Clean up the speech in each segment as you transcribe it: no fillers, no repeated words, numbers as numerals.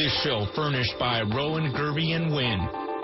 This show furnished by Rowan, Gervey, and Wynn.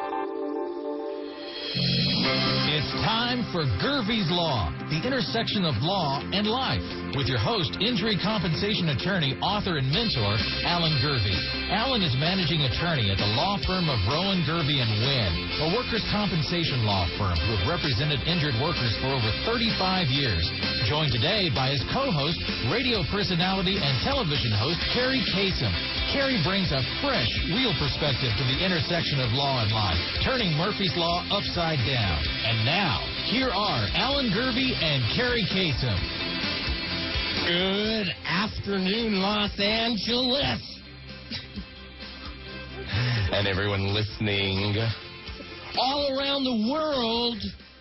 It's time for Gervey's Law, the intersection of law and life, with your host, injury compensation attorney, author, and mentor, Alan Gervey. Alan is managing attorney at the law firm of Rowan, Gervey, and Wynn, a workers' compensation law firm who have represented injured workers for over 35 years. Joined today by his co-host, radio personality, and television host, Carrie Kasem. Carrie brings a fresh, real perspective to the intersection of law and life, turning Murphy's Law upside down. And now, here are Alan Gervey and Carrie Kasem. Good afternoon, Los Angeles. And everyone listening all around the world.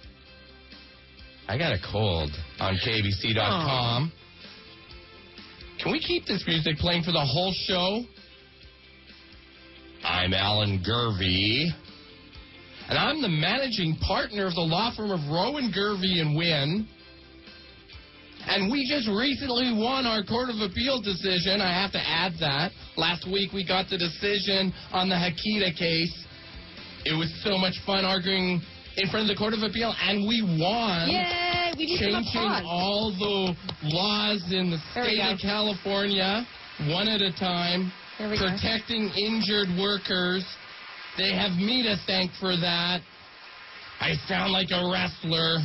I got a cold on KBC.com. Can we keep this music playing for the whole show? I'm Alan Gervey, and I'm the managing partner of the law firm of Rowan, Gervey, and Wynn. And we just recently won our Court of Appeal decision. I have to add that. Last week we got the decision on the Hakita case. It was so much fun arguing in front of the Court of Appeal, and we won. Yay! We need changing all the laws in the state of California, one at a time, protecting injured workers. They have me to thank for that. I sound like a wrestler.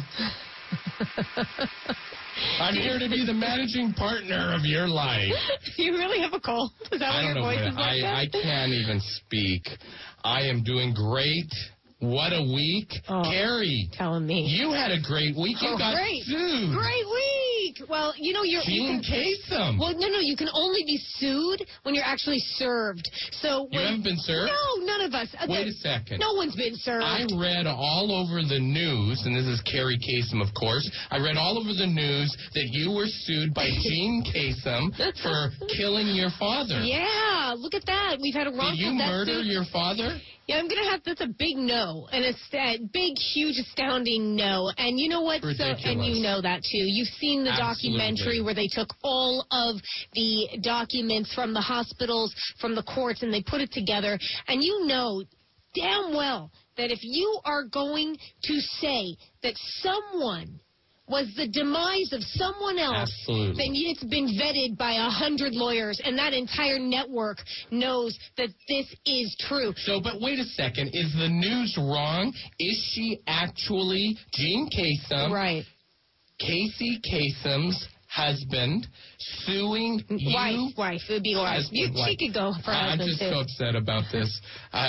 I'm here to be the managing partner of your life. You really have a cold? Is that why your voice is like that? I can't even speak. I am doing great. What a week. Carrie. Telling me. You had a great week. You got sued. Great week. Well, you know, Gene Kasem. Well, no, you can only be sued when you're actually served. So you haven't been served? No, none of us. Wait a second. No one's been served. I read all over the news, and this is Carrie Kasem, of course. I read all over the news that you were sued by Gene Kasem for killing your father. Yeah, look at that. We've had a wrongful death. Did you murder your father? Yeah, I'm going to have, that's a big no, and a big, huge, astounding no. And you know what? Ridiculous. And you know that, too. You've seen the documentary where they took all of the documents from the hospitals, from the courts, and they put it together. And you know damn well that if you are going to say that someone was the demise of someone else, then it's been vetted by 100 lawyers, and that entire network knows that this is true. So, but wait a second. Is the news wrong? Is she actually Gene Kasem, right? Casey Kasem's husband, suing you? Wife. It would be wife. She could go for husband, I'm just so upset about this.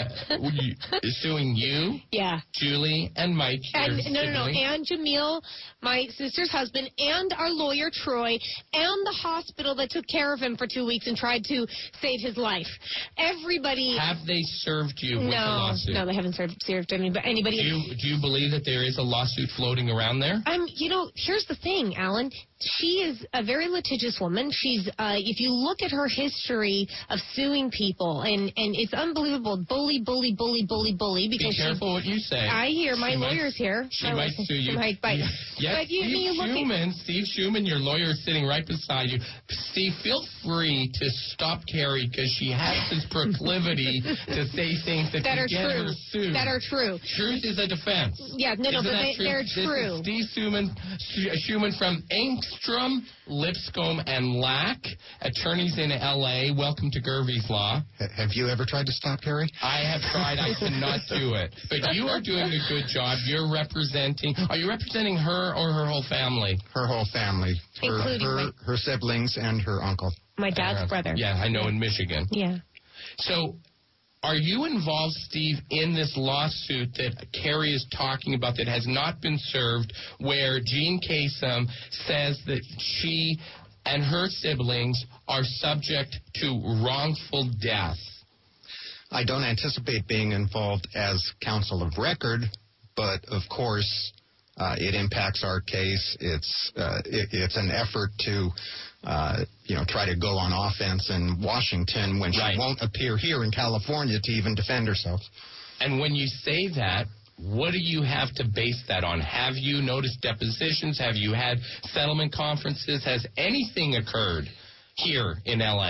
Suing you? Yeah. Julie and Mike. No. And Jamil, my sister's husband, and our lawyer, Troy, and the hospital that took care of him for 2 weeks and tried to save his life. Everybody. Have they served you with a lawsuit? No, they haven't served anybody. Do you believe that there is a lawsuit floating around there? Here's the thing, Alan. She is a very litigious woman. She's, if you look at her history of suing people, and it's unbelievable, bully. Because be careful what you say. I hear my lawyer's here. She might sue you. Yes, but Steve Schuman, your lawyer is sitting right beside you. Steve, feel free to stop Carrie because she has this proclivity to say things that are get true. her sued. That are true. Truth is a defense. Yeah, but they're true. This is Steve Schuman from Engstrom, Lipscomb, and Lack, attorneys in L.A. Welcome to Gervey's Law. Have you ever tried to stop Carrie? I have tried. I cannot do it. But you are doing a good job. Are you representing her or her whole family? Her whole family. Including her siblings and her uncle. My dad's brother. Yeah, I know, in Michigan. Yeah. So, are you involved, Steve, in this lawsuit that Carrie is talking about that has not been served, where Gene Kasem says that she and her siblings are subject to wrongful death? I don't anticipate being involved as counsel of record, but of course it impacts our case. It's an effort to try to go on offense in Washington when she won't appear here in California to even defend herself. And when you say that, what do you have to base that on? Have you noticed depositions? Have you had settlement conferences? Has anything occurred here in L.A.?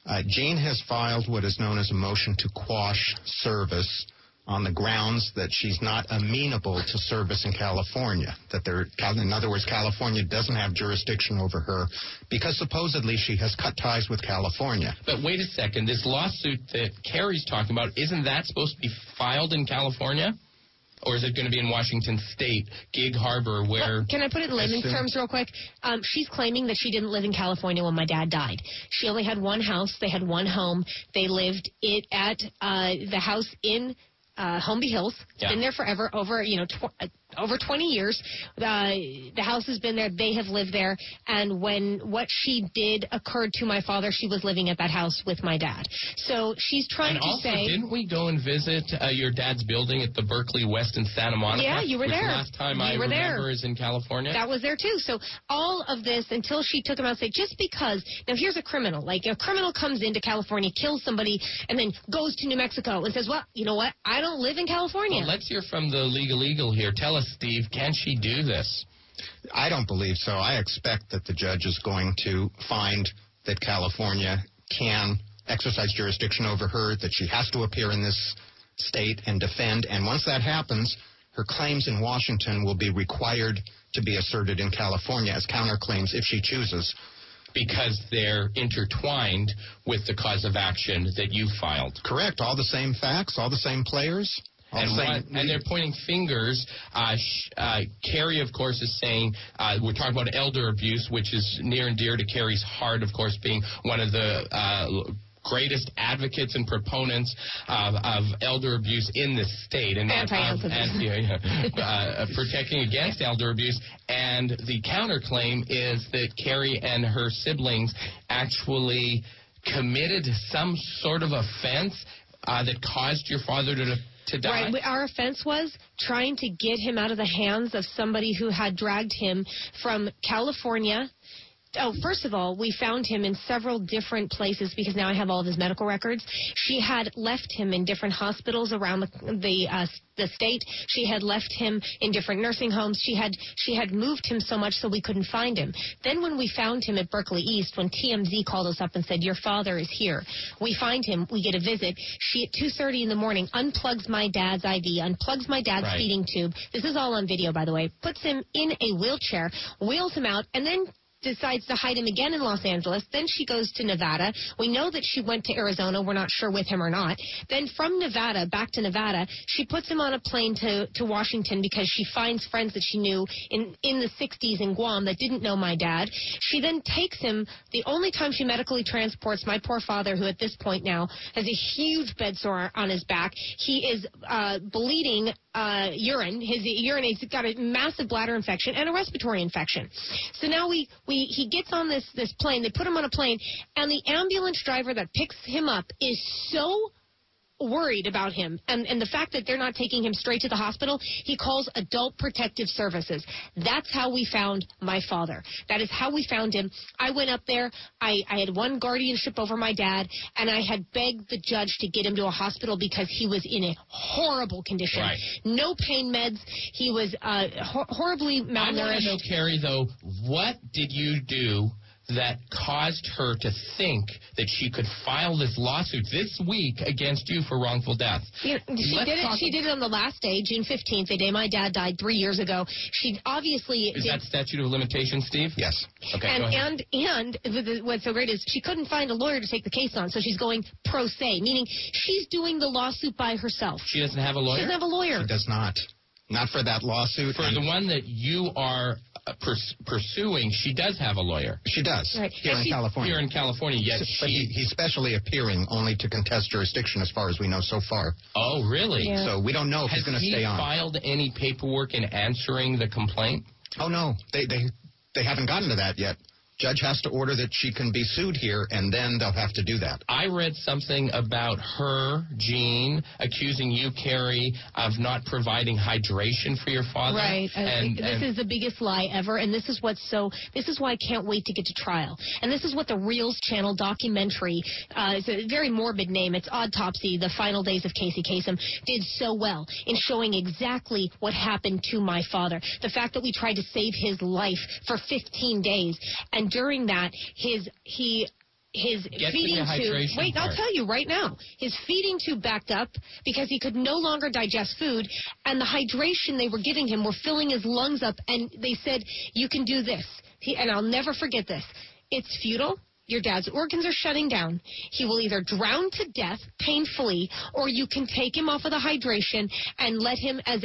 Jean has filed what is known as a motion to quash service on the grounds that she's not amenable to service in California. In other words, California doesn't have jurisdiction over her because supposedly she has cut ties with California. But wait a second. This lawsuit that Carrie's talking about, isn't that supposed to be filed in California? Or is it going to be in Washington State, Gig Harbor, where... Well, can I put it in layman's terms real quick? She's claiming that she didn't live in California when my dad died. She only had one house. They had one home. They lived at the house in Holmby Hills. Yeah. Been there forever, over 20 years. The house has been there. They have lived there. And when what she did occurred to my father, she was living at that house with my dad. So she's trying to say... And also, didn't we go and visit your dad's building at the Berkeley West in Santa Monica? Yeah, you were there. Last time I remember is in California. That was there, too. So all of this, until she took him out and said, just because... Now, here's a criminal. Like, a criminal comes into California, kills somebody, and then goes to New Mexico and says, well, you know what? I don't live in California. Well, let's hear from the legal eagle here. Tell us, Steve, can she do this? I don't believe so. I expect that the judge is going to find that California can exercise jurisdiction over her, that she has to appear in this state and defend. And once that happens, her claims in Washington will be required to be asserted in California as counterclaims if she chooses. Because they're intertwined with the cause of action that you filed. Correct. All the same facts, all the same players. And they're pointing fingers. Carrie, of course, is saying we're talking about elder abuse, which is near and dear to Carrie's heart, of course, being one of the greatest advocates and proponents of elder abuse in the state. And protecting against elder abuse. And the counterclaim is that Carrie and her siblings actually committed some sort of offense that caused your father to die. Right. Our offense was trying to get him out of the hands of somebody who had dragged him from California. Oh, first of all, we found him in several different places because now I have all of his medical records. She had left him in different hospitals around the state. She had left him in different nursing homes. She had moved him so much so we couldn't find him. Then when we found him at Berkeley East, when TMZ called us up and said, your father is here, we find him, we get a visit. She, at 2:30 in the morning, unplugs my dad's IV, unplugs my dad's feeding tube. This is all on video, by the way. Puts him in a wheelchair, wheels him out, and then decides to hide him again in Los Angeles. Then she goes to Nevada. We know that she went to Arizona. We're not sure with him or not. Then from Nevada, back to Nevada, she puts him on a plane to Washington because she finds friends that she knew in the 60s in Guam that didn't know my dad. She then takes him, the only time she medically transports my poor father, who at this point now has a huge bed sore on his back. He is bleeding urine. His urine, he's got a massive bladder infection and a respiratory infection. So now he gets on this plane. They put him on a plane, and the ambulance driver that picks him up is so worried about him and the fact that they're not taking him straight to the hospital. He calls Adult Protective Services. That's how we found my father. That is how we found him. I went up there. I had one guardianship over my dad, and I had begged the judge to get him to a hospital because he was in a horrible condition. Right. No pain meds. He was horribly malnourished. I want to know, Carrie, though, what did you do that caused her to think that she could file this lawsuit this week against you for wrongful death? She did it on the last day, June 15th, the day my dad died 3 years ago. She obviously... Is that statute of limitations, Steve? Yes. Okay, go ahead. And what's so great is she couldn't find a lawyer to take the case on, so she's going pro se, meaning she's doing the lawsuit by herself. She doesn't have a lawyer? She doesn't have a lawyer. She does not. Not for that lawsuit. For the one that you are pursuing, she does have a lawyer. She does. Right. Here in California. Here in California, yes. But he's specially appearing only to contest jurisdiction as far as we know so far. Oh, really? Yeah. So we don't know if he's going to stay on. Has he filed any paperwork in answering the complaint? Oh, no. They haven't gotten to that yet. Judge has to order that she can be sued here, and then they'll have to do that. I read something about her, Jean, accusing you, Carrie, of not providing hydration for your father. Right. This is the biggest lie ever, and this is why I can't wait to get to trial. And this is what the Reels Channel documentary, it's a very morbid name, it's Autopsy, The Final Days of Casey Kasem, did so well in showing exactly what happened to my father. The fact that we tried to save his life for 15 days, and during that, he his feeding tube. Wait, I'll tell you right now. His feeding tube backed up because he could no longer digest food, and the hydration they were giving him were filling his lungs up. And they said, "You can do this." And I'll never forget this. It's futile. Your dad's organs are shutting down. He will either drown to death painfully, or you can take him off of the hydration and let him, as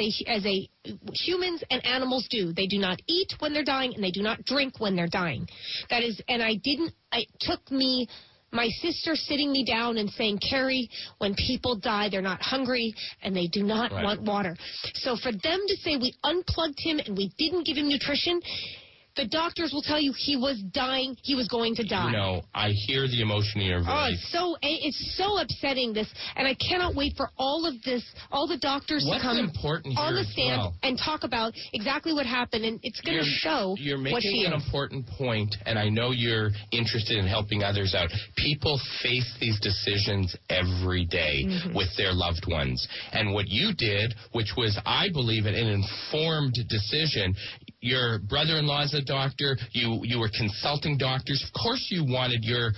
humans and animals do. They do not eat when they're dying, and they do not drink when they're dying. That is, and it took me, my sister sitting me down and saying, "Carrie, when people die, they're not hungry and they do not want water." So for them to say we unplugged him and we didn't give him nutrition, the doctors will tell you he was dying. He was going to die. I hear the emotion in your voice. Oh, it's so upsetting, this, and I cannot wait for all of this, all the doctors to come on the stand and talk about exactly what happened, and it's going to show You're what making she an is. important point, and I know you're interested in helping others out. People face these decisions every day with their loved ones, and what you did, which was, I believe, an informed decision. Your brother-in-law's a doctor. You were consulting doctors. Of course you wanted your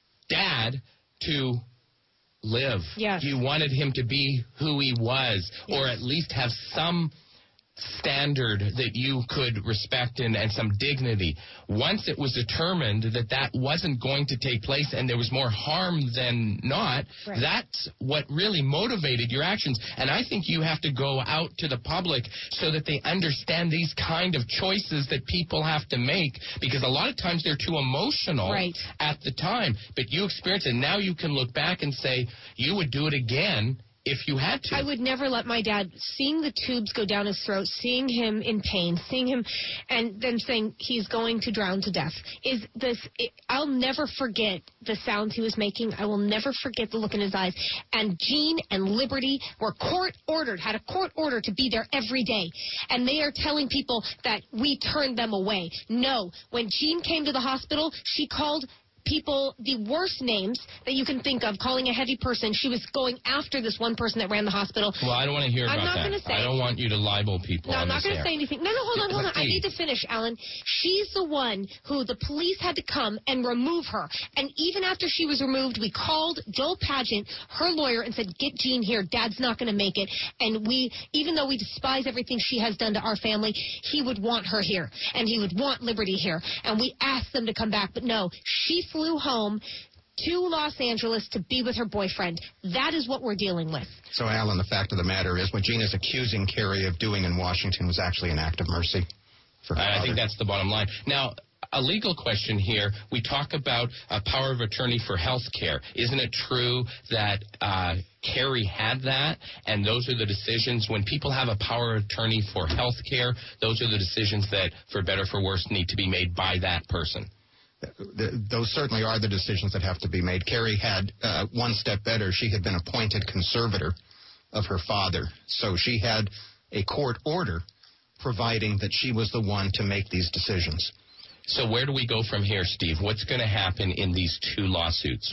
dad to live. Yes. You wanted him to be who he was, or at least have some standard that you could respect and some dignity. Once it was determined that wasn't going to take place and there was more harm than not, that's what really motivated your actions. And I think you have to go out to the public so that they understand these kind of choices that people have to make, because a lot of times they're too emotional at the time. But you experience it, and now you can look back and say you would do it again if you had to. I would never let my dad, seeing the tubes go down his throat, seeing him in pain, seeing him, and then saying he's going to drown to death. I'll never forget the sounds he was making. I will never forget the look in his eyes. And Jean and Liberty were had a court order to be there every day. And they are telling people that we turned them away. No. When Jean came to the hospital, she called people the worst names that you can think of, calling a heavy person. She was going after this one person that ran the hospital. Well, I don't want to hear about that. I'm not going to say. I don't want you to libel people. No, I'm not going to say anything. No, hold on. I need to finish, Alan. She's the one who the police had to come and remove her. And even after she was removed, we called Joel Padgett, her lawyer, and said, "Get Jean here. Dad's not going to make it." And even though we despise everything she has done to our family, he would want her here. And he would want Liberty here. And we asked them to come back. But no, she flew home to Los Angeles to be with her boyfriend. That is what we're dealing with. So, Alan, the fact of the matter is what Jean is accusing Carrie of doing in Washington was actually an act of mercy for her father. I think that's the bottom line. Now, a legal question here. We talk about a power of attorney for health care. Isn't it true that Carrie had that, and those are the decisions? When people have a power of attorney for health care, those are the decisions that, for better or for worse, need to be made by that person. Those certainly are the decisions that have to be made. Carrie had one step better. She had been appointed conservator of her father. So she had a court order providing that she was the one to make these decisions. So where do we go from here, Steve? What's going to happen in these two lawsuits?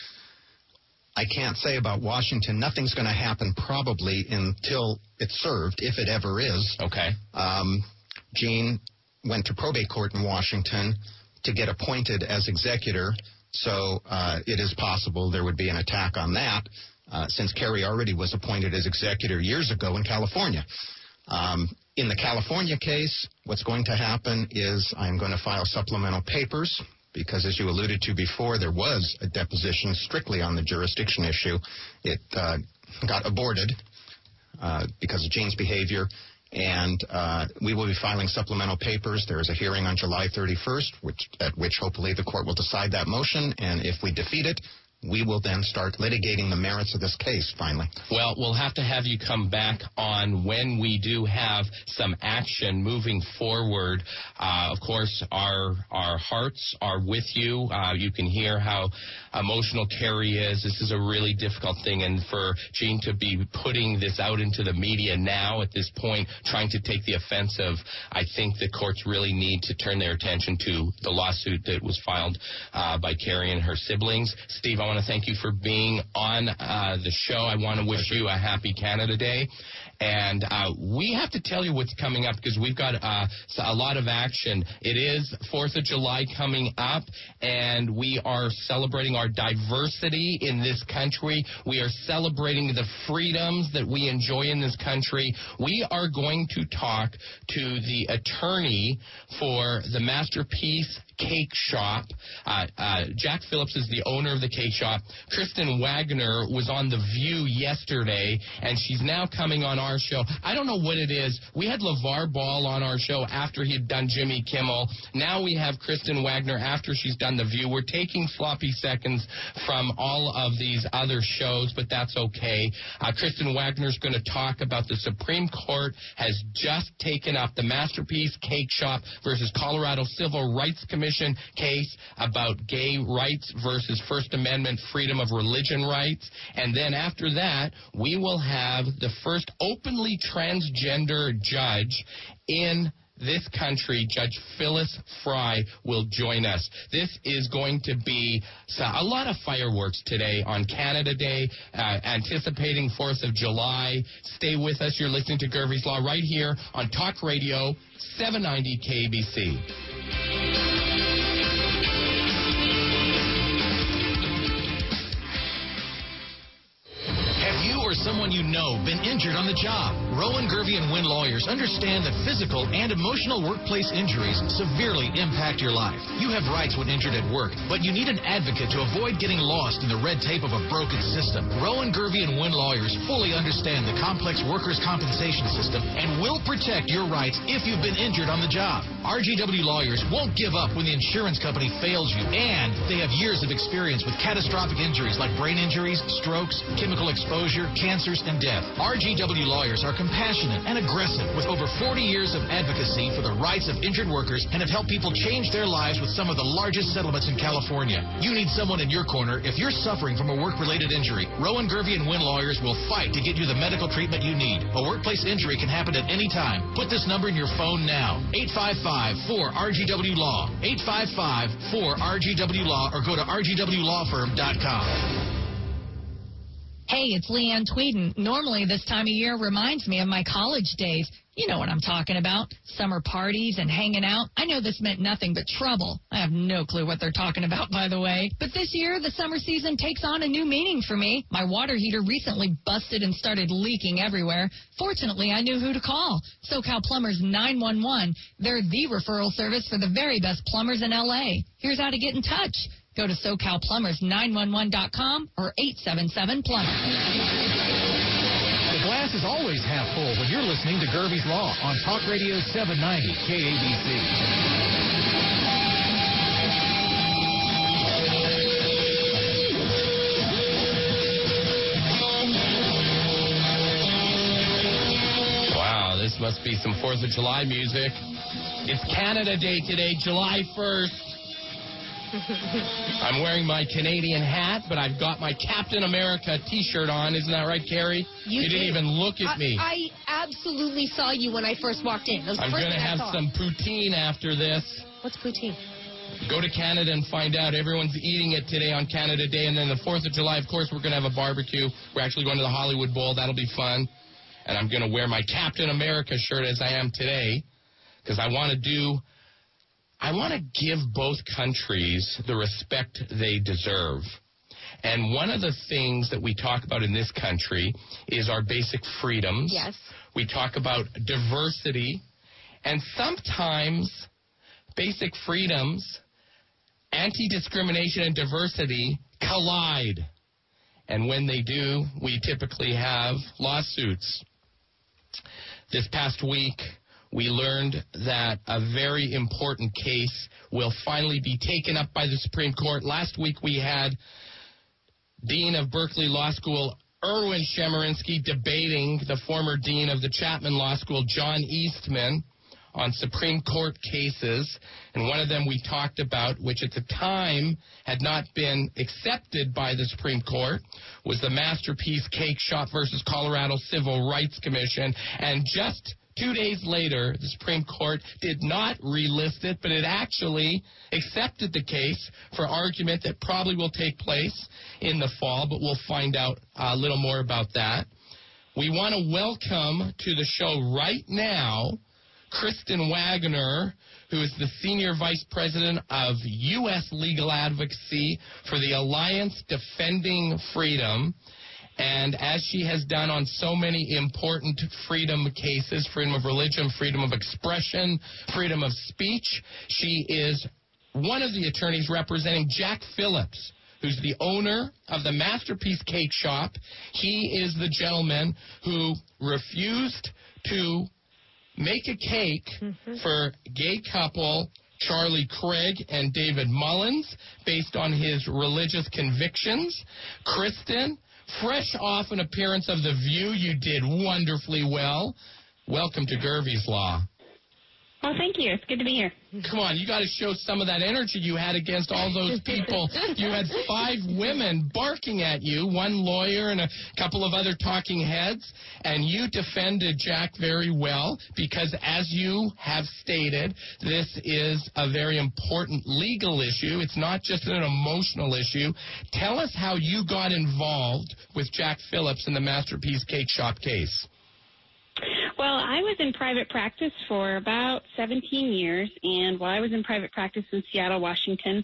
I can't say about Washington. Nothing's going to happen probably until it's served, if it ever is. Okay. Jean went to probate court in Washington to get appointed as executor, so it is possible there would be an attack on that, since Carrie already was appointed as executor years ago in California. In the California case, what's going to happen is I'm going to file supplemental papers, because as you alluded to before, there was a deposition strictly on the jurisdiction issue. It got aborted because of Jean's behavior. And we will be filing supplemental papers. There is a hearing on July 31st, at which hopefully the court will decide that motion. And if we defeat it, we will then start litigating the merits of this case, finally. Well, we'll have to have you come back on when we do have some action moving forward. Of course, our hearts are with you. You can hear how emotional Carrie is. This is a really difficult thing, and for Jean to be putting this out into the media now at this point, trying to take the offensive, I think the courts really need to turn their attention to the lawsuit that was filed by Carrie and her siblings. Steve, I want to thank you for being on the show. I want to wish you a happy Canada Day. And we have to tell you what's coming up because we've got a lot of action. It is 4th of July coming up, and we are celebrating our diversity in this country. We are celebrating the freedoms that we enjoy in this country. We are going to talk to the attorney for the Masterpiece Cake Shop. Jack Phillips is the owner of the cake shop. Kristen Wagner was on The View yesterday, and she's now coming on our show. I don't know what it is. We had LeVar Ball on our show after he had done Jimmy Kimmel. Now we have Kristen Wagner after she's done The View. We're taking sloppy seconds from all of these other shows, but that's okay. Kristen Wagner's going to talk about the Supreme Court has just taken up the Masterpiece Cake Shop versus Colorado Civil Rights Commission case about gay rights versus First Amendment freedom of religion rights. And then after that, we will have the first openly transgender judge in this country. Judge Phyllis Fry will join us. This is going to be a lot of fireworks today on Canada Day, anticipating 4th of July. Stay with us. You're listening to Gervie's Law right here on Talk Radio 790 KBC. Or someone you know been injured on the job. Rowan, Gervie & Wynn lawyers understand that physical and emotional workplace injuries severely impact your life. You have rights when injured at work, but you need an advocate to avoid getting lost in the red tape of a broken system. Rowan, Gervie & Wynn lawyers fully understand the complex workers' compensation system and will protect your rights if you've been injured on the job. RGW lawyers won't give up when the insurance company fails you, and they have years of experience with catastrophic injuries like brain injuries, strokes, chemical exposure, cancers, and death. RGW lawyers are compassionate and aggressive with over 40 years of advocacy for the rights of injured workers and have helped people change their lives with some of the largest settlements in California. You need someone in your corner if you're suffering from a work-related injury. Rowan, Gervie & Wynn lawyers will fight to get you the medical treatment you need. A workplace injury can happen at any time. Put this number in your phone now. 855-4RGW-LAW. 855-4RGW-LAW or go to rgwlawfirm.com. Hey, it's Leanne Tweeden. Normally this time of year reminds me of my college days. You know what I'm talking about. Summer parties and hanging out. I know this meant nothing but trouble. I have no clue what they're talking about, by the way. But this year, the summer season takes on a new meaning for me. My water heater recently busted and started leaking everywhere. Fortunately, I knew who to call. SoCal Plumbers 911. They're the referral service for the very best plumbers in L.A. Here's how to get in touch. Go to SoCalPlumbers911.com or 877-PLUMBER. The glass is always half full when you're listening to Gervie's Law on Talk Radio 790 KABC. Wow, this must be some 4th of July music. It's Canada Day today, July 1st. I'm wearing my Canadian hat, but I've got my Captain America T-shirt on. Isn't that right, Carrie? You didn't even look at me. I absolutely saw you when I first walked in. I'm going to have some poutine after this. What's poutine? Go to Canada and find out. Everyone's eating it today on Canada Day. And then the 4th of July, of course, we're going to have a barbecue. We're actually going to the Hollywood Bowl. That'll be fun. And I'm going to wear my Captain America shirt as I am today because I want to give both countries the respect they deserve. And one of the things that we talk about in this country is our basic freedoms. Yes. We talk about diversity. And sometimes basic freedoms, anti-discrimination, and diversity collide. And when they do, we typically have lawsuits. This past week, we learned that a very important case will finally be taken up by the Supreme Court. Last week we had Dean of Berkeley Law School, Erwin Chemerinsky, debating the former Dean of the Chapman Law School, John Eastman, on Supreme Court cases. And one of them we talked about, which at the time had not been accepted by the Supreme Court, was the Masterpiece Cake Shop versus Colorado Civil Rights Commission. And just 2 days later, the Supreme Court did not relist it, but it actually accepted the case for argument that probably will take place in the fall, but we'll find out a little more about that. We want to welcome to the show right now Kristen Wagner, who is the Senior Vice President of U.S. Legal Advocacy for the Alliance Defending Freedom. And as she has done on so many important freedom cases, freedom of religion, freedom of expression, freedom of speech, she is one of the attorneys representing Jack Phillips, who's the owner of the Masterpiece Cake Shop. He is the gentleman who refused to make a cake for gay couple Charlie Craig and David Mullins based on his religious convictions. Kristen, fresh off an appearance of The View, you did wonderfully well. Welcome to Gervais Law. Well, thank you. It's good to be here. Come on, you got to show some of that energy you had against all those people. You had 5 women barking at you, one lawyer and a couple of other talking heads, and you defended Jack very well because, as you have stated, this is a very important legal issue. It's not just an emotional issue. Tell us how you got involved with Jack Phillips in the Masterpiece Cake Shop case. Well, I was in private practice for about 17 years, and while I was in private practice in Seattle, Washington,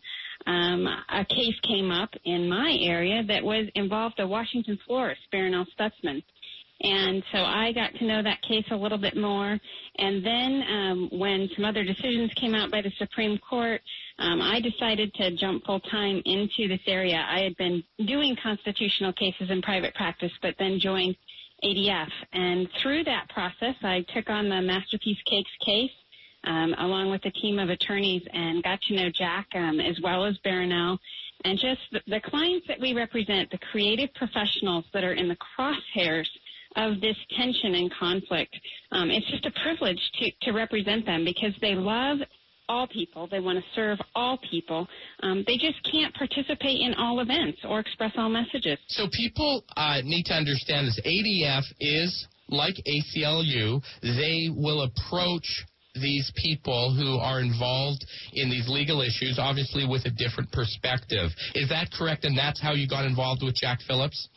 a case came up in my area that involved a Washington florist, Baronelle Stutzman. And so I got to know that case a little bit more. And then when some other decisions came out by the Supreme Court, I decided to jump full-time into this area. I had been doing constitutional cases in private practice, but then joined ADF. And through that process, I took on the Masterpiece Cakes case along with a team of attorneys and got to know Jack as well as Baronelle. And just the clients that we represent, the creative professionals that are in the crosshairs of this tension and conflict. It's just a privilege to represent them because they love all people. They want to serve all people. They just can't participate in all events or express all messages. So people need to understand this. ADF is like ACLU. They will approach these people who are involved in these legal issues, obviously with a different perspective. Is that correct? And that's how you got involved with Jack Phillips?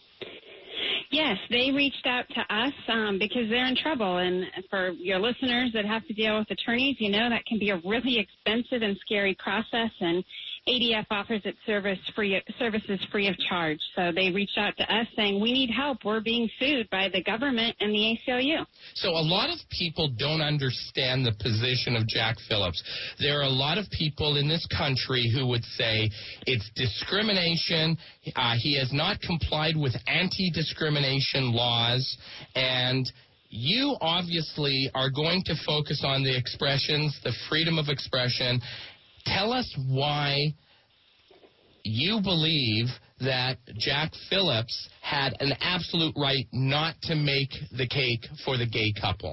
Yes, they reached out to us because they're in trouble. And for your listeners that have to deal with attorneys, you know that can be a really expensive and scary process. And ADF offers its services free of charge. So they reached out to us saying, we need help. We're being sued by the government and the ACLU. So a lot of people don't understand the position of Jack Phillips. There are a lot of people in this country who would say it's discrimination. He has not complied with anti-discrimination laws, and you obviously are going to focus on the expressions, the freedom of expression. Tell us why you believe that Jack Phillips had an absolute right not to make the cake for the gay couple.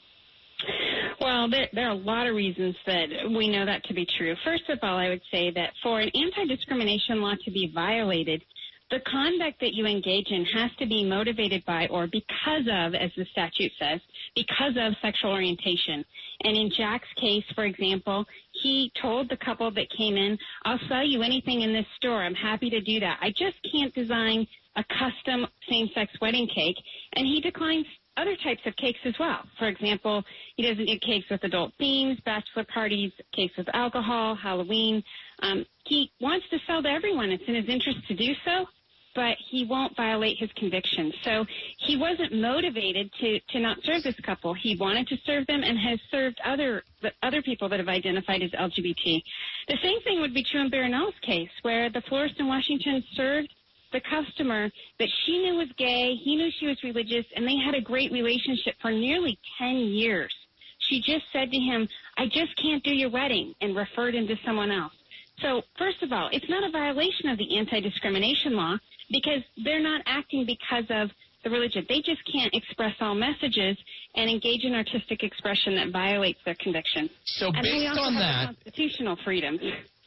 Well, there are a lot of reasons that we know that to be true. First of all, I would say that for an anti-discrimination law to be violated, the conduct that you engage in has to be motivated by or because of, as the statute says, because of sexual orientation. And in Jack's case, for example, he told the couple that came in, I'll sell you anything in this store. I'm happy to do that. I just can't design a custom same-sex wedding cake. And he declines other types of cakes as well. For example, he doesn't do cakes with adult themes, bachelor parties, cakes with alcohol, Halloween. He wants to sell to everyone. It's in his interest to do so, but he won't violate his convictions. So he wasn't motivated to not serve this couple. He wanted to serve them and has served other people that have identified as LGBT. The same thing would be true in Baronelle's case, where the florist in Washington served the customer that she knew was gay, he knew she was religious, and they had a great relationship for nearly 10 years. She just said to him, I just can't do your wedding, and referred him to someone else. So, first of all, it's not a violation of the anti-discrimination law because they're not acting because of the religion. They just can't express all messages and engage in artistic expression that violates their conviction. So and based we also on have that, constitutional freedoms.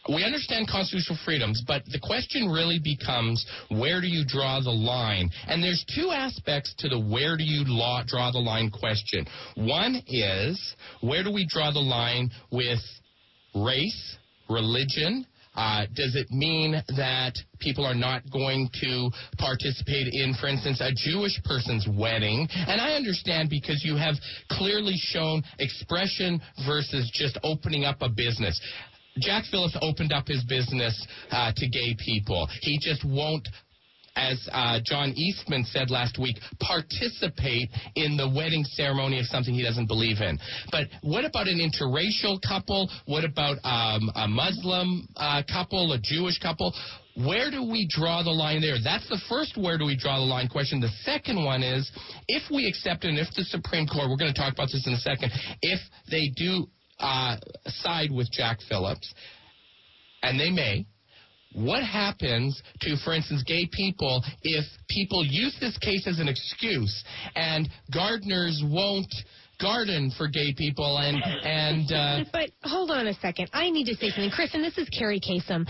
we understand constitutional freedoms, but the question really becomes, where do you draw the line? And there's two aspects to the where do you draw the line question. One is, where do we draw the line with race, religion? Does it mean that people are not going to participate in, for instance, a Jewish person's wedding? And I understand, because you have clearly shown expression versus just opening up a business. Jack Phillips opened up his business to gay people. He just won't, as John Eastman said last week, participate in the wedding ceremony of something he doesn't believe in. But what about an interracial couple? What about a Muslim couple, a Jewish couple? Where do we draw the line there? That's the first where do we draw the line question. The second one is, if we accept, and if the Supreme Court, we're going to talk about this in a second, if they do side with Jack Phillips, and they may, what happens to, for instance, gay people if people use this case as an excuse and gardeners won't garden for gay people and But hold on a second. I need to say something. Chris, and this is Carrie Kasem.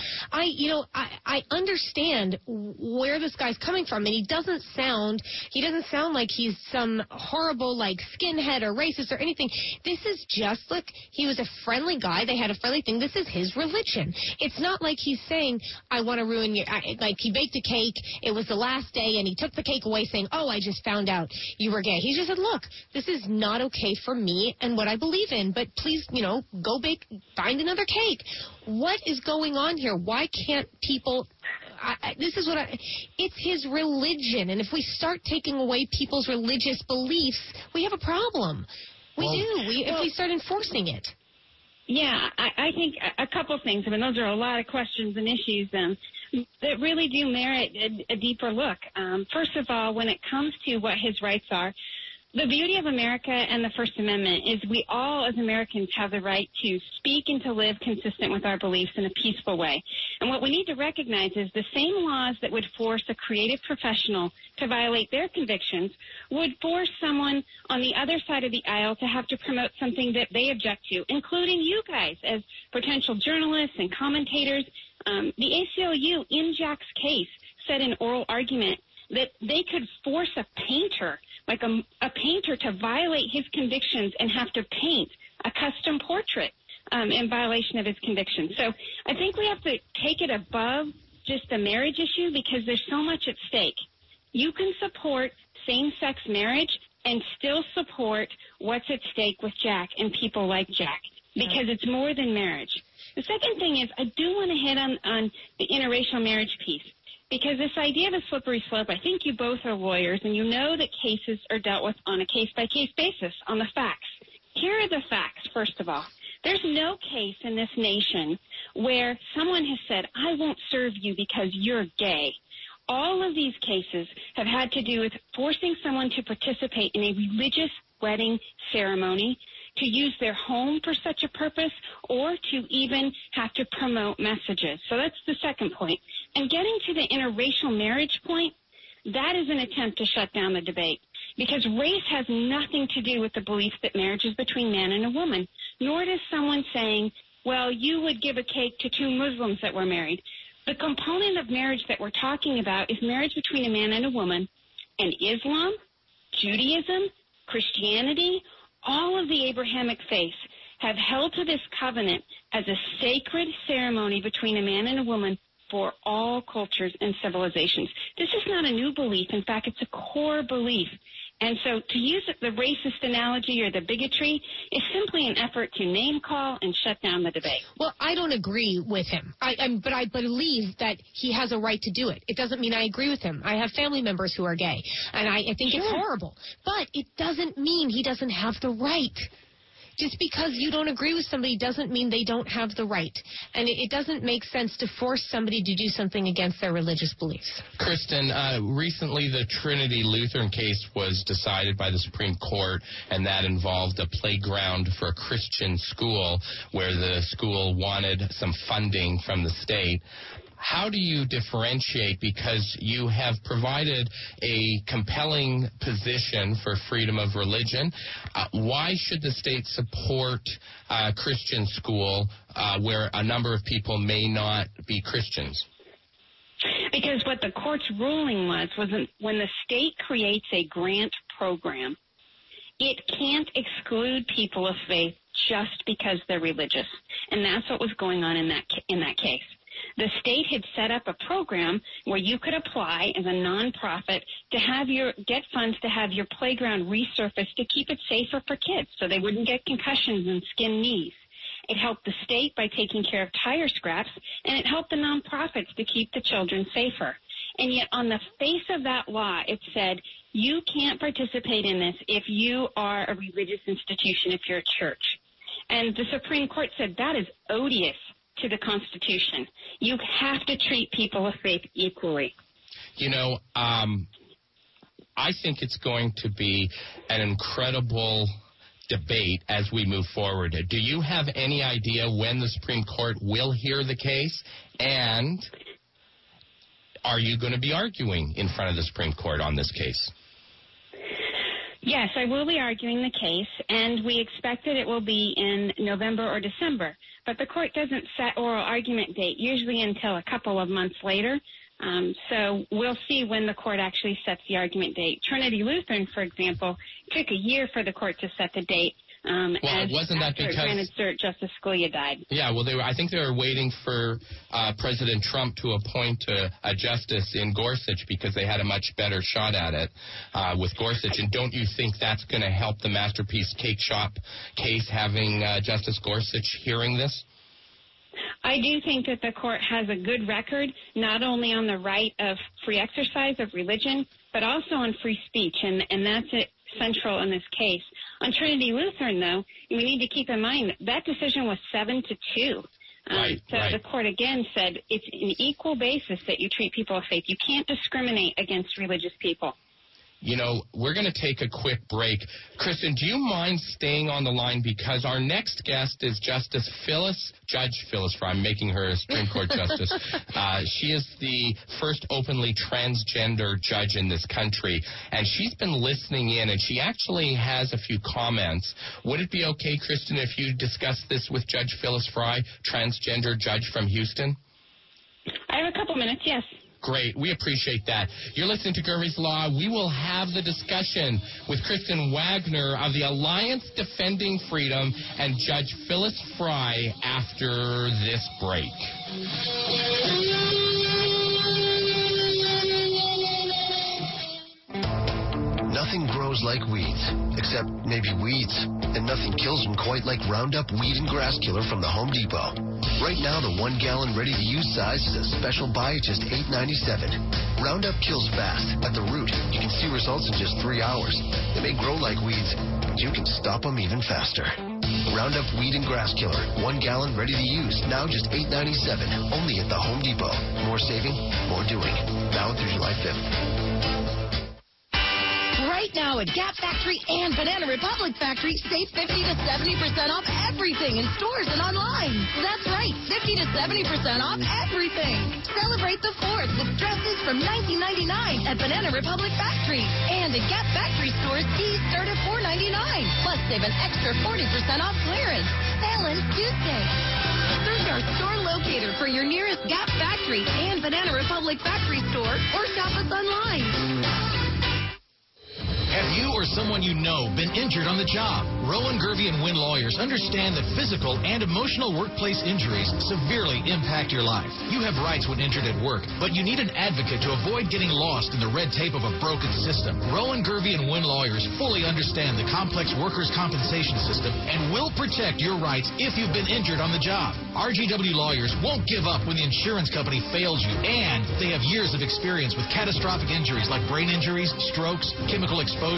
I understand where this guy's coming from, and he doesn't sound like he's some horrible, like, skinhead or racist or anything. This is just, look, he was a friendly guy. They had a friendly thing. This is his religion. It's not like he's saying, I want to ruin your, like, he baked a cake, it was the last day, and he took the cake away saying, oh, I just found out you were gay. He just said, look, this is not okay for me and what I believe in, but please, go find another cake. What is going on here? Why can't people... it's his religion, and if we start taking away people's religious beliefs, we have a problem. If we start enforcing it. Yeah, I think a couple things. I mean, those are a lot of questions and issues that really do merit a deeper look. First of all, when it comes to what his rights are, the beauty of America and the First Amendment is we all as Americans have the right to speak and to live consistent with our beliefs in a peaceful way. And what we need to recognize is the same laws that would force a creative professional to violate their convictions would force someone on the other side of the aisle to have to promote something that they object to, including you guys as potential journalists and commentators. The ACLU, in Jack's case, said in oral argument that they could force a painter, like a painter, to violate his convictions and have to paint a custom portrait in violation of his convictions. So I think we have to take it above just the marriage issue, because there's so much at stake. You can support same-sex marriage and still support what's at stake with Jack and people like Jack, because it's more than marriage. The second thing is, I do want to hit on the interracial marriage piece. Because this idea of a slippery slope, I think you both are lawyers, and you know that cases are dealt with on a case-by-case basis, on the facts. Here are the facts, first of all. There's no case in this nation where someone has said, I won't serve you because you're gay. All of these cases have had to do with forcing someone to participate in a religious wedding ceremony, to use their home for such a purpose, or to even have to promote messages. So that's the second point. And getting to the interracial marriage point, that is an attempt to shut down the debate, because race has nothing to do with the belief that marriage is between man and a woman, nor does someone saying, well, you would give a cake to two Muslims that were married. The component of marriage that we're talking about is marriage between a man and a woman, and Islam, Judaism, Christianity, all of the Abrahamic faiths have held to this covenant as a sacred ceremony between a man and a woman for all cultures and civilizations. This is not a new belief. In fact, it's a core belief. And so to use the racist analogy or the bigotry is simply an effort to name call and shut down the debate. Well, I don't agree with him, but I believe that he has a right to do it. It doesn't mean I agree with him. I have family members who are gay, and I think it's horrible. But it doesn't mean he doesn't have the right. Just because you don't agree with somebody doesn't mean they don't have the right. And it doesn't make sense to force somebody to do something against their religious beliefs. Kristen, recently the Trinity Lutheran case was decided by the Supreme Court, and that involved a playground for a Christian school where the school wanted some funding from the state. how do you differentiate? Because you have provided a compelling position for freedom of religion. Why should the state support a Christian school where a number of people may not be Christians? Because what the court's ruling was when the state creates a grant program, it can't exclude people of faith just because they're religious. And that's what was going on in that case. The state had set up a program where you could apply as a nonprofit to get funds to have your playground resurfaced to keep it safer for kids so they wouldn't get concussions and skinned knees. It helped the state by taking care of tire scraps, and it helped the nonprofits to keep the children safer. And yet on the face of that law, it said you can't participate in this if you are a religious institution, if you're a church. And the Supreme Court said that is odious to the Constitution. You have to treat people of faith equally. You know, I think it's going to be an incredible debate as we move forward. Do you have any idea when the Supreme Court will hear the case? And are you going to be arguing in front of the Supreme Court on this case? Yes, I will be arguing the case, and we expect that it will be in November or December. But the court doesn't set oral argument date, usually until a couple of months later. So we'll see when the court actually sets the argument date. Trinity Lutheran, for example, took a year for the court to set the date. Wasn't that because granted cert, Justice Scalia died? Yeah, well, I think they were waiting for President Trump to appoint a justice in Gorsuch because they had a much better shot at it with Gorsuch. And don't you think that's going to help the Masterpiece Cake Shop case, having Justice Gorsuch hearing this? I do think that the court has a good record, not only on the right of free exercise of religion, but also on free speech, and that's central in this case. On Trinity Lutheran, though, we need to keep in mind that decision was 7-2. Right. The court again said it's an equal basis that you treat people of faith. You can't discriminate against religious people. You know, we're going to take a quick break. Kristen, do you mind staying on the line? Because our next guest is Judge Phyllis Frye. I'm making her a Supreme Court justice. She is the first openly transgender judge in this country, and she's been listening in, and she actually has a few comments. Would it be okay, Kristen, if you discuss this with Judge Phyllis Frye, transgender judge from Houston? I have a couple minutes, yes. Great. We appreciate that. You're listening to Gervais Law. We will have the discussion with Kristen Wagner of the Alliance Defending Freedom and Judge Phyllis Frye after this break. Nothing grows like weeds, except maybe weeds. And nothing kills them quite like Roundup Weed and Grass Killer from the Home Depot. Right now, the 1 gallon ready-to-use size is a special buy at just $8.97. Roundup kills fast. At the root, you can see results in just 3 hours. They may grow like weeds, but you can stop them even faster. Roundup Weed and Grass Killer, 1 gallon ready to use, now just $8.97, only at the Home Depot. More saving, more doing. Now through July 5th. Right now at Gap Factory and Banana Republic Factory, save 50 to 70% off everything in stores and online. That's right, 50 to 70% off everything. Celebrate the 4th with dresses from $19.99 at Banana Republic Factory. And at Gap Factory stores, tees start at $4.99. Plus, save an extra 40% off clearance. Sale ends Tuesday. Search our store locator for your nearest Gap Factory and Banana Republic Factory store, or shop us online. Have you or someone you know been injured on the job? Rowan, Gervie, and Wynn lawyers understand that physical and emotional workplace injuries severely impact your life. You have rights when injured at work, but you need an advocate to avoid getting lost in the red tape of a broken system. Rowan, Gervie, and Wynn lawyers fully understand the complex workers' compensation system and will protect your rights if you've been injured on the job. RGW lawyers won't give up when the insurance company fails you, and they have years of experience with catastrophic injuries like brain injuries, strokes, chemical exposure, cancer,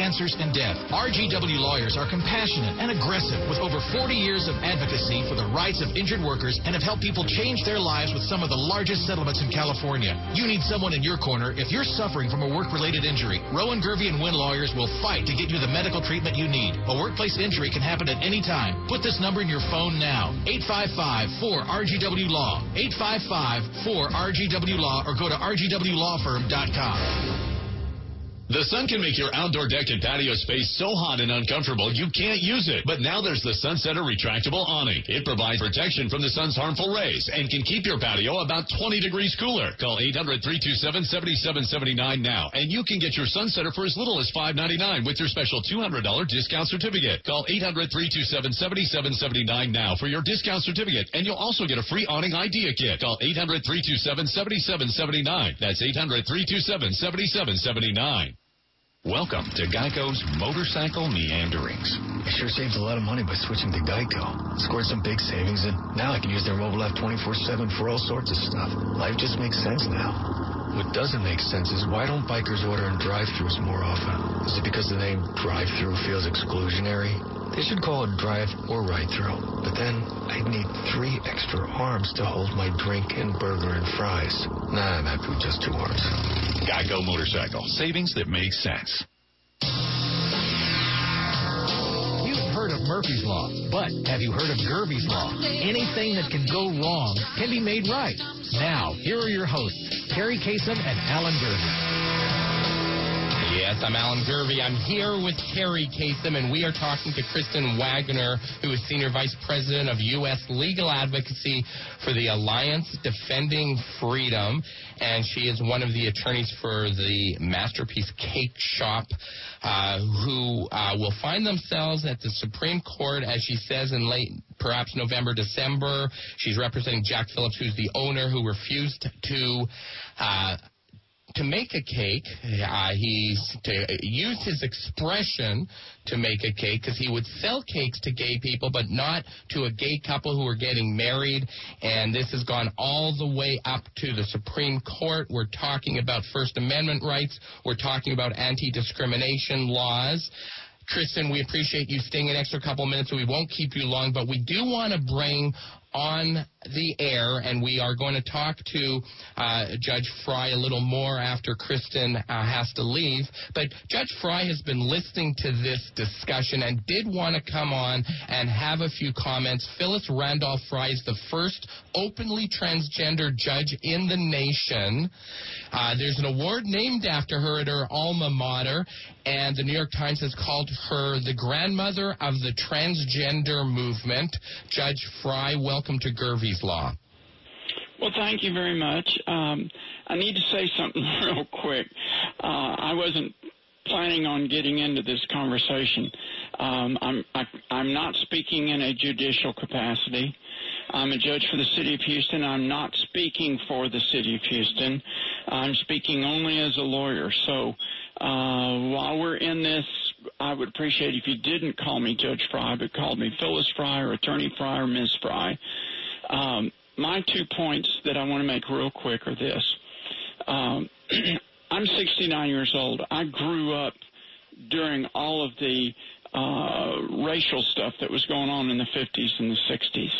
cancers, and death. RGW lawyers are compassionate and aggressive with over 40 years of advocacy for the rights of injured workers and have helped people change their lives with some of the largest settlements in California. You need someone in your corner if you're suffering from a work-related injury. Rowan, Gervey, and Wynn lawyers will fight to get you the medical treatment you need. A workplace injury can happen at any time. Put this number in your phone now. 855-4RGW-LAW. 855-4RGW-LAW or go to rgwlawfirm.com. The sun can make your outdoor deck and patio space so hot and uncomfortable you can't use it. But now there's the Sunsetter Retractable Awning. It provides protection from the sun's harmful rays and can keep your patio about 20 degrees cooler. Call 800-327-7779 now, and you can get your Sunsetter for as little as $5.99 with your special $200 discount certificate. Call 800-327-7779 now for your discount certificate, and you'll also get a free awning idea kit. Call 800-327-7779. That's 800-327-7779. Welcome to Geico's Motorcycle Meanderings. I sure saved a lot of money by switching to Geico. Scored some big savings, and now I can use their mobile app 24/7 for all sorts of stuff. Life just makes sense now. What doesn't make sense is why don't bikers order in drive-thrus more often? Is it because the name drive-thru feels exclusionary? They should call it drive or ride-through. But then I'd need 3 extra arms to hold my drink and burger and fries. Nah, I'm happy with just 2 arms. Geico Motorcycle. Savings that make sense. You've heard of Murphy's Law, but have you heard of Gervey's Law? Anything that can go wrong can be made right. Now, here are your hosts, Terry Kasem and Alan Gervey. Yes, I'm Alan Gervey. I'm here with Terry Kasem, and we are talking to Kristen Wagner, who is Senior Vice President of U.S. Legal Advocacy for the Alliance Defending Freedom, and she is one of the attorneys for the Masterpiece Cake Shop, who will find themselves at the Supreme Court, as she says, in late, perhaps November, December. She's representing Jack Phillips, who's the owner, who refused to make a cake. He used his expression to make a cake because he would sell cakes to gay people, but not to a gay couple who were getting married. And this has gone all the way up to the Supreme Court. We're talking about First Amendment rights. We're talking about anti-discrimination laws. Kristen, we appreciate you staying an extra couple minutes, so we won't keep you long, but we do want to bring on the air, and we are going to talk to Judge Fry a little more after Kristen has to leave. But Judge Fry has been listening to this discussion and did want to come on and have a few comments. Phyllis Randolph Fry is the first openly transgender judge in the nation. There's an award named after her at her alma mater, and the New York Times has called her the grandmother of the transgender movement. Judge Fry, welcome to Gervey's Law. Well, thank you very much. I need to say something real quick. I wasn't planning on getting into this conversation. I'm not speaking in a judicial capacity. I'm a judge for the City of Houston. I'm not speaking for the City of Houston. I'm speaking only as a lawyer. So while we're in this, I would appreciate if you didn't call me Judge Fry, but called me Phyllis Fry or Attorney Fry or Ms. Fry. My 2 points that I want to make real quick are this. I'm 69 years old. I grew up during all of the racial stuff that was going on in the 50s and the 60s.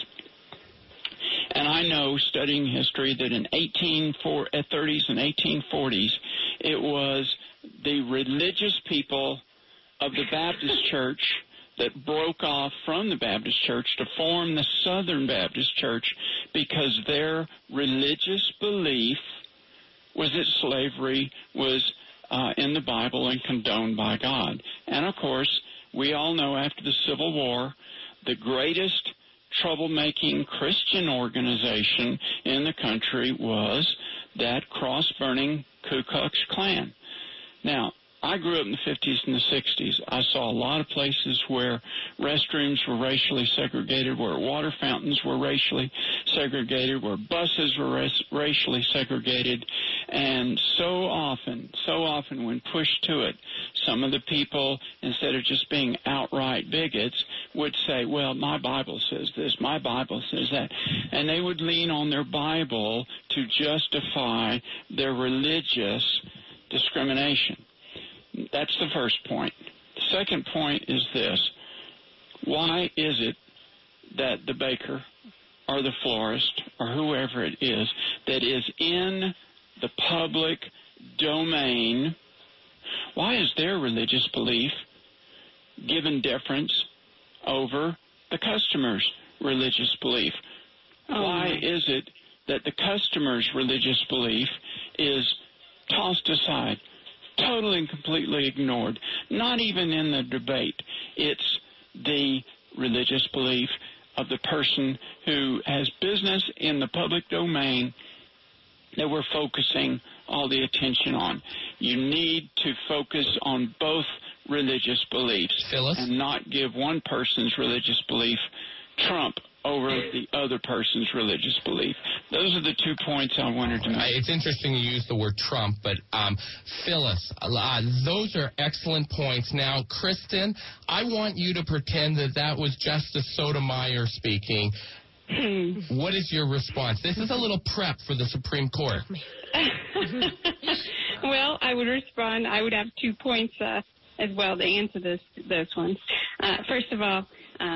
And I know, studying history, that in 1830s and 1840s, it was the religious people of the Baptist Church that broke off from the Baptist Church to form the Southern Baptist Church because their religious belief was that slavery was in the Bible and condoned by God. And, of course, we all know after the Civil War, the greatest troublemaking Christian organization in the country was that cross-burning Ku Klux Klan. Now, I grew up in the 50s and the 60s. I saw a lot of places where restrooms were racially segregated, where water fountains were racially segregated, where buses were racially segregated. And so often when pushed to it, some of the people, instead of just being outright bigots, would say, well, my Bible says this, my Bible says that. And they would lean on their Bible to justify their religious discrimination. That's the first point. second point is this. Why is it that the baker or the florist or whoever it is that is in the public domain, why is their religious belief given deference over the customer's religious belief? Why is it that the customer's religious belief is tossed aside, totally and completely ignored, not even in the debate? It's the religious belief of the person who has business in the public domain that we're focusing all the attention on. You need to focus on both religious beliefs, Phyllis? And not give one person's religious belief trump over the other person's religious belief. Those are the 2 points I wanted to make. It's interesting you use the word Trump, but Phyllis, those are excellent points. Now, Kristen, I want you to pretend that was Justice Sotomayor speaking. What is your response? This is a little prep for the Supreme Court. Well, I would respond. I would have 2 points as well to answer those ones. First of all,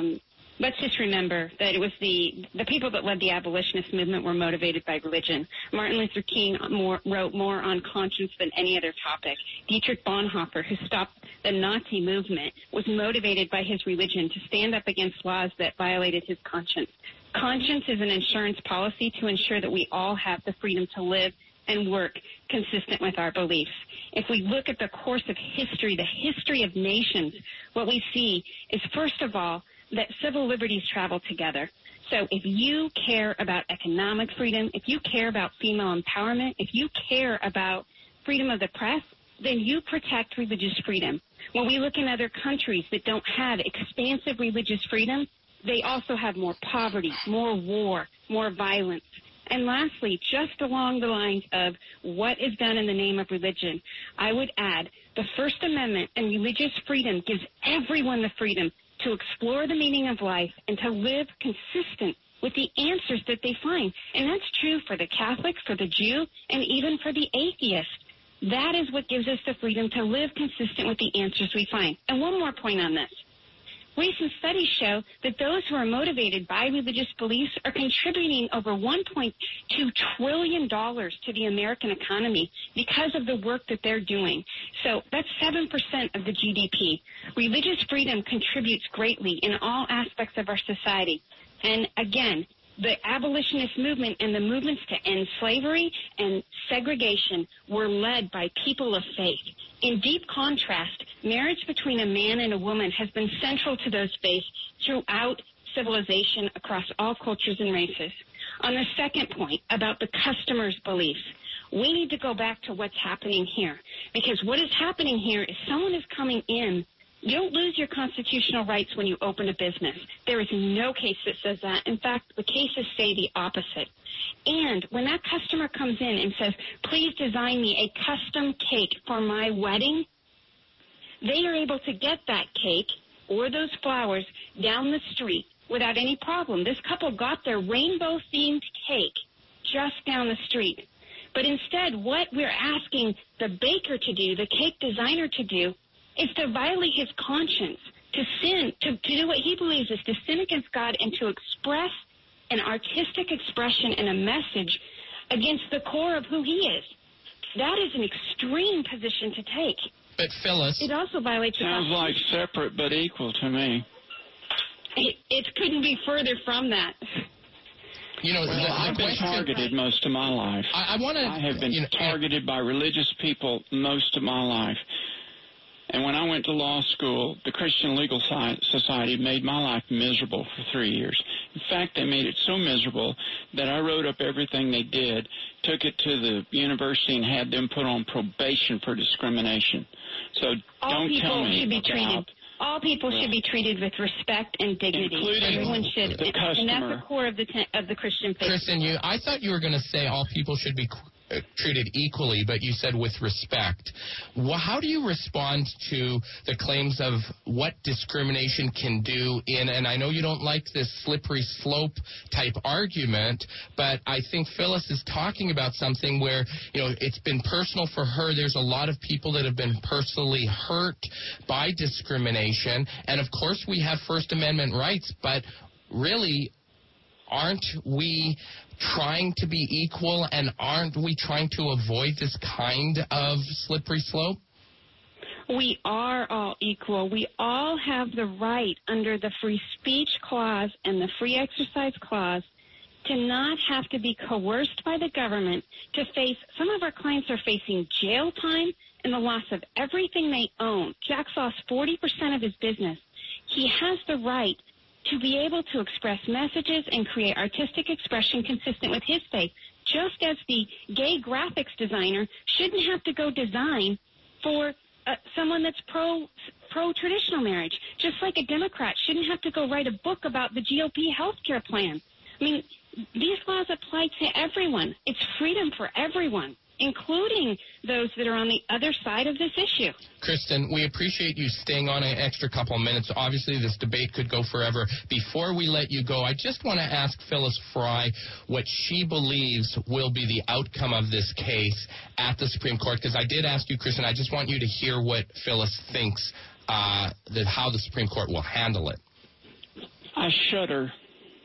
let's just remember that it was the people that led the abolitionist movement were motivated by religion. Martin Luther King wrote more on conscience than any other topic. Dietrich Bonhoeffer, who stopped the Nazi movement, was motivated by his religion to stand up against laws that violated his conscience. Conscience is an insurance policy to ensure that we all have the freedom to live and work consistent with our beliefs. If we look at the course of history, the history of nations, what we see is, first of all, that civil liberties travel together. So if you care about economic freedom, if you care about female empowerment, if you care about freedom of the press, then you protect religious freedom. When we look in other countries that don't have expansive religious freedom, they also have more poverty, more war, more violence. And lastly, just along the lines of what is done in the name of religion, I would add the First Amendment and religious freedom gives everyone the freedom to explore the meaning of life and to live consistent with the answers that they find. And that's true for the Catholic, for the Jew, and even for the atheist. That is what gives us the freedom to live consistent with the answers we find. And one more point on this. Recent studies show that those who are motivated by religious beliefs are contributing over $1.2 trillion to the American economy because of the work that they're doing. So that's 7% of the GDP. Religious freedom contributes greatly in all aspects of our society. And again, the abolitionist movement and the movements to end slavery and segregation were led by people of faith. In deep contrast, marriage between a man and a woman has been central to those faiths throughout civilization across all cultures and races. On the second point about the customer's beliefs, we need to go back to what's happening here. Because what is happening here is someone is coming in. You don't lose your constitutional rights when you open a business. There is no case that says that. In fact, the cases say the opposite. And when that customer comes in and says, please design me a custom cake for my wedding, they are able to get that cake or those flowers down the street without any problem. This couple got their rainbow-themed cake just down the street. But instead, what we're asking the baker to do, the cake designer to do, is to violate his conscience, to sin, to do what he believes is to sin against God and to express an artistic expression and a message against the core of who he is. That is an extreme position to take. But Phyllis, it also violates. Sounds like separate but equal to me. It couldn't be further from that. You know, I've been targeted most of my life. I have been targeted by religious people most of my life. And when I went to law school, the Christian Legal Society made my life miserable for 3 years. In fact, they made it so miserable that I wrote up everything they did, took it to the university, and had them put on probation for discrimination. So don't tell me all people should be treated with respect and dignity. Everyone should, and that's the core of the Christian faith. Kristen, I thought you were going to say all people should be treated equally, but you said with respect. How do you respond to the claims of what discrimination can do and I know you don't like this slippery slope type argument, but I think Phyllis is talking about something where, it's been personal for her. There's a lot of people that have been personally hurt by discrimination, and of course we have First Amendment rights, but really, aren't we trying to be equal, and aren't we trying to avoid this kind of slippery slope? We are all equal. We all have the right under the Free Speech Clause and the Free Exercise Clause to not have to be coerced by the government to face, some of our clients are facing jail time and the loss of everything they own. Jack's lost 40% of his business. He has the right to be able to express messages and create artistic expression consistent with his faith, just as the gay graphics designer shouldn't have to go design for someone that's pro-traditional marriage, just like a Democrat shouldn't have to go write a book about the GOP health care plan. I mean, these laws apply to everyone. It's freedom for everyone, including those that are on the other side of this issue. Kristen, we appreciate you staying on an extra couple of minutes. Obviously, this debate could go forever. Before we let you go, I just want to ask Phyllis Frye what she believes will be the outcome of this case at the Supreme Court, because I did ask you, Kristen, I just want you to hear what Phyllis thinks, how the Supreme Court will handle it. I shudder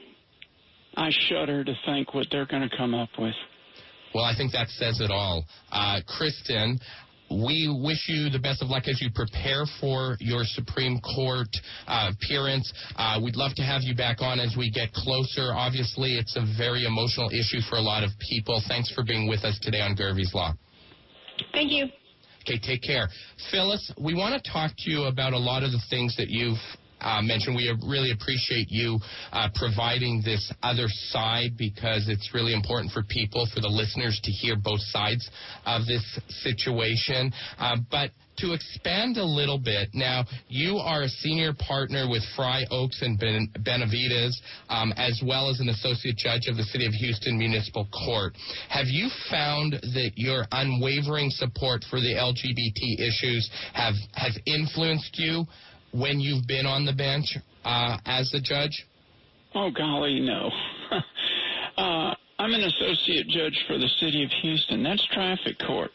to think what they're going to come up with. Well, I think that says it all. Kristen, we wish you the best of luck as you prepare for your Supreme Court appearance. We'd love to have you back on as we get closer. Obviously, it's a very emotional issue for a lot of people. Thanks for being with us today on Gervie's Law. Thank you. Okay, take care. Phyllis, we want to talk to you about a lot of the things that you've mentioned. We really appreciate you providing this other side, because it's really important for people, for the listeners, to hear both sides of this situation. But to expand a little bit, now, you are a senior partner with Frye, Oaks, and Benavides, as well as an associate judge of the City of Houston Municipal Court. Have you found that your unwavering support for the LGBT issues has influenced you when you've been on the bench as a judge? Oh, golly, no. I'm an associate judge for the City of Houston. That's traffic court.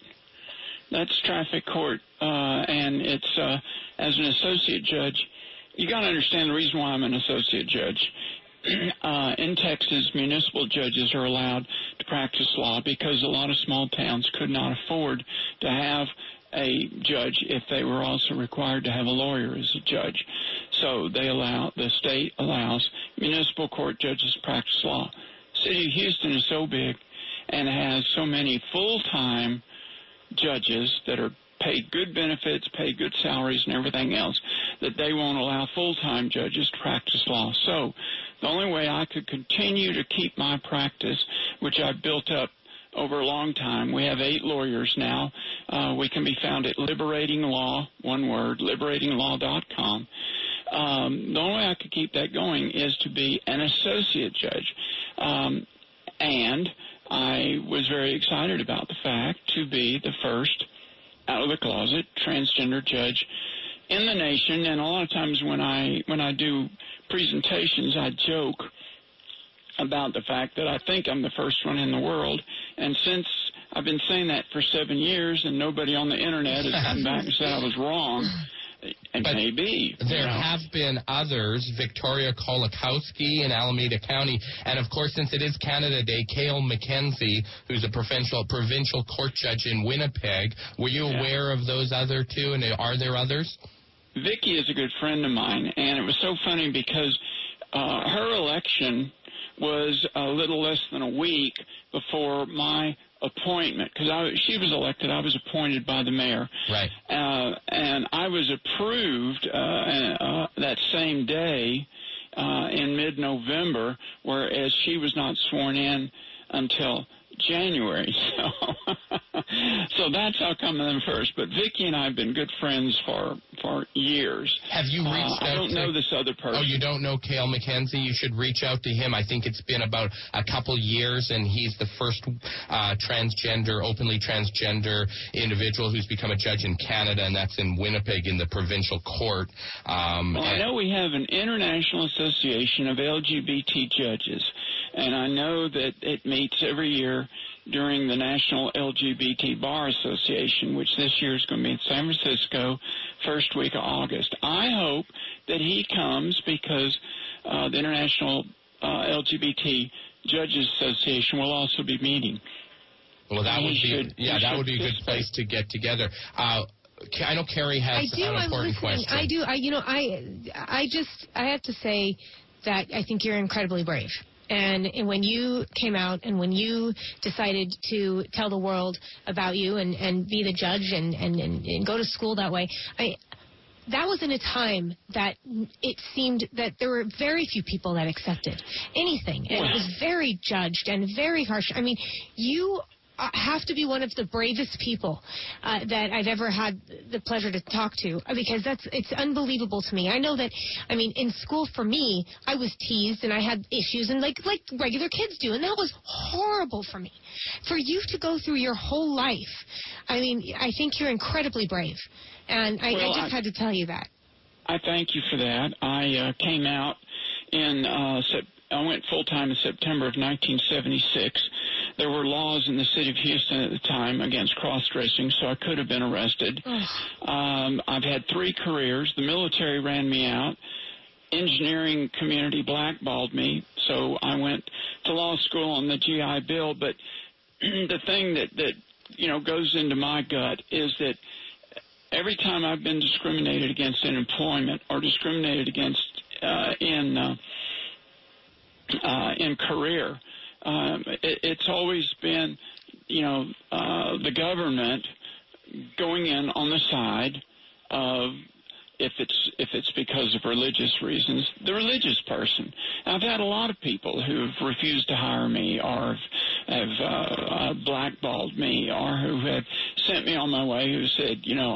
And it's, as an associate judge, you got to understand the reason why I'm an associate judge. In Texas, municipal judges are allowed to practice law because a lot of small towns could not afford to have a judge if they were also required to have a lawyer as a judge. So the state allows municipal court judges to practice law. City of Houston is so big and has so many full-time judges that are paid good benefits, paid good salaries and everything else, that they won't allow full-time judges to practice law. So the only way I could continue to keep my practice, which I've built up over a long time. We have 8 lawyers now. We can be found at Liberating Law, one word, liberatinglaw.com. The only way I could keep that going is to be an associate judge. And I was very excited about the fact to be the first out-of-the-closet transgender judge in the nation. And a lot of times when I do presentations, I joke about the fact that I think I'm the first one in the world. And since I've been saying that for 7 years and nobody on the Internet has come back and said I was wrong, it may be. There have been others, Victoria Kolakowski in Alameda County, and of course, since it is Canada Day, Cale McKenzie, who's a provincial court judge in Winnipeg. Were you aware of those other two, and are there others? Vicky is a good friend of mine, and it was so funny because her election was a little less than a week before my appointment, because she was elected. I was appointed by the mayor. Right. And I was approved that same day in mid-November, whereas she was not sworn in until January. So So that's how come I'm first. But Vicki and I have been good friends for years. Have you reached out I don't know this other person. Oh, you don't know Cale McKenzie? You should reach out to him. I think it's been about a couple years, and he's the first openly transgender individual who's become a judge in Canada, and that's in Winnipeg in the provincial court. I know we have an International Association of LGBT Judges, and I know that it meets every year during the National LGBT Bar Association, which this year is going to be in San Francisco, first week of August. I hope that he comes because the International LGBT Judges Association will also be meeting. Well, that would be a good place to get together. I know Carrie has an important question. I do. I have to say that I think you're incredibly brave. And when you came out and when you decided to tell the world about you and be the judge and go to school that way, that was in a time that it seemed that there were very few people that accepted anything. And it was very judged and very harsh. I mean, you have to be one of the bravest people that I've ever had the pleasure to talk to, because it's unbelievable to me. I know that, I mean, in school for me, I was teased and I had issues and like regular kids do, and that was horrible for me. For you to go through your whole life, I mean, I think you're incredibly brave, and I just had to tell you that. I thank you for that. I came out I went full-time in September of 1976. There were laws in the city of Houston at the time against cross-dressing, so I could have been arrested. I've had 3 careers. The military ran me out. Engineering community blackballed me, so I went to law school on the GI Bill. But the thing that goes into my gut is that every time I've been discriminated against in employment or discriminated against in career, it's always been, the government going in on the side of, if it's because of religious reasons, the religious person. I've had a lot of people who've refused to hire me or have blackballed me or who have sent me on my way who said,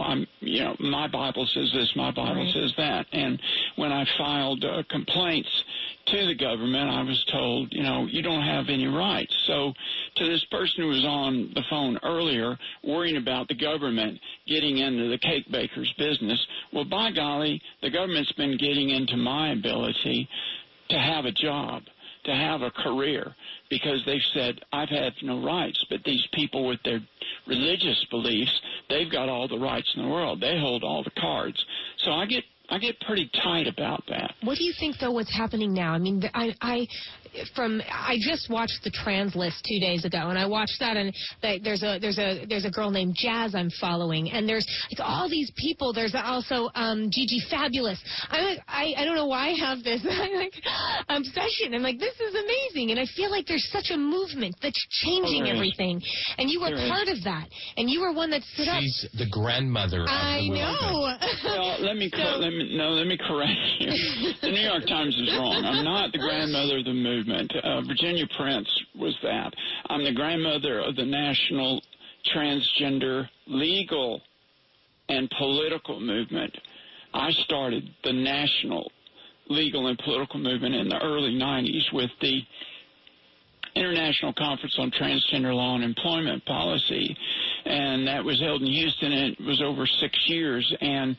my Bible says this, my Bible says that. And when I filed complaints to the government, I was told, you don't have any rights. So to this person who was on the phone earlier worrying about the government getting into the cake baker's business, well, by golly, the government's been getting into my ability to have a job, to have a career, because they've said I've had no rights, but these people with their religious beliefs, they've got all the rights in the world. They hold all the cards. So I get pretty tight about that. What do you think, though, what's happening now? I mean, I just watched the Trans List 2 days ago, and I watched that, and there's a girl named Jazz I'm following, and there's like all these people. There's also Gigi Fabulous. I don't know why I have this obsession. I'm like, this is amazing, and I feel like there's such a movement that's changing everything, and you were part of that, and you were one that stood up. She's the grandmother of the movement. I know. Well, let me correct you. The New York Times is wrong. I'm not the grandmother of the movement. Virginia Prince was that. I'm the grandmother of the national transgender legal and political movement. I started the national legal and political movement in the early 90s with the International Conference on Transgender Law and Employment Policy, and that was held in Houston, and it was over 6 years, and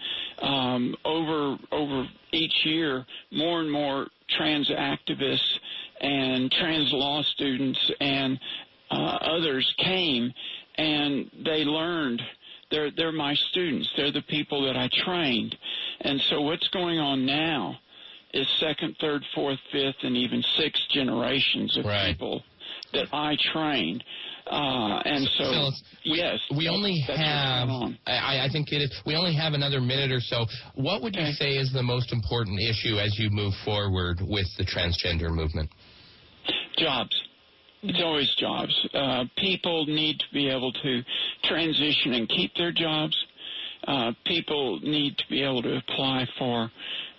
over each year, more and more trans activists and trans law students and others came, and they learned. They're my students. They're the people that I trained. And so what's going on now is second, third, fourth, fifth, and even sixth generations of people that I trained. And so, Phyllis, yes, we only have, I think it is, we only have another minute or so. What would you say is the most important issue as you move forward with the transgender movement? Jobs. It's always jobs. People need to be able to transition and keep their jobs. People need to be able to apply for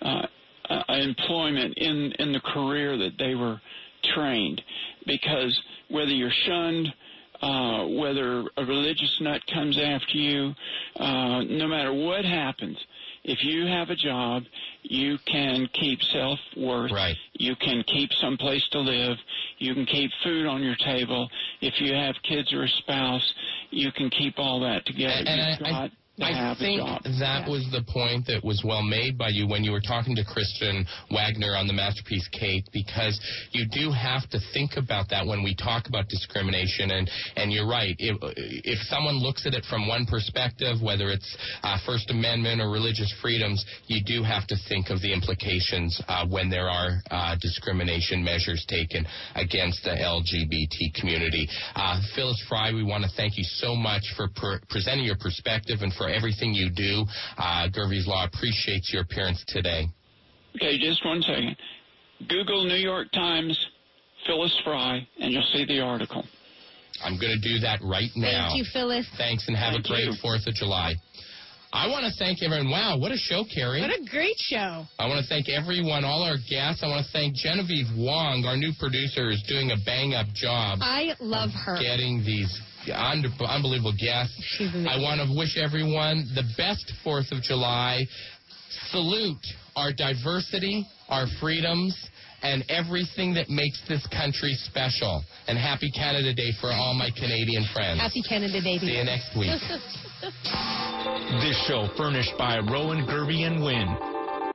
employment in the career that they were trained, because whether you're shunned whether a religious nut comes after you, no matter what happens, if you have a job, you can keep self-worth. Right. You can keep some place to live. You can keep food on your table. If you have kids or a spouse, you can keep all that together. I think that was the point that was well made by you when you were talking to Kristen Wagner on the Masterpiece Cake, because you do have to think about that when we talk about discrimination. And you're right. If someone looks at it from one perspective, whether it's First Amendment or religious freedoms, you do have to think of the implications when there are discrimination measures taken against the LGBT community. Phyllis Frye, we want to thank you so much for presenting your perspective and for everything you do. Gervais Law appreciates your appearance today. Okay, just 1 second. Google New York Times, Phyllis Frye, and you'll see the article. I'm going to do that right now. Thank you, Phyllis. Thanks, and have a great 4th of July. I want to thank everyone. Wow, what a show, Carrie. What a great show. I want to thank everyone, all our guests. I want to thank Genevieve Wong, our new producer, is doing a bang-up job. I love her. Getting these unbelievable guests. She's amazing. I want to wish everyone the best 4th of July. Salute our diversity, our freedoms, and everything that makes this country special. And happy Canada Day for all my Canadian friends. Happy Canada Day. See you next week. This show furnished by Rowan, Gervais, and Wynn.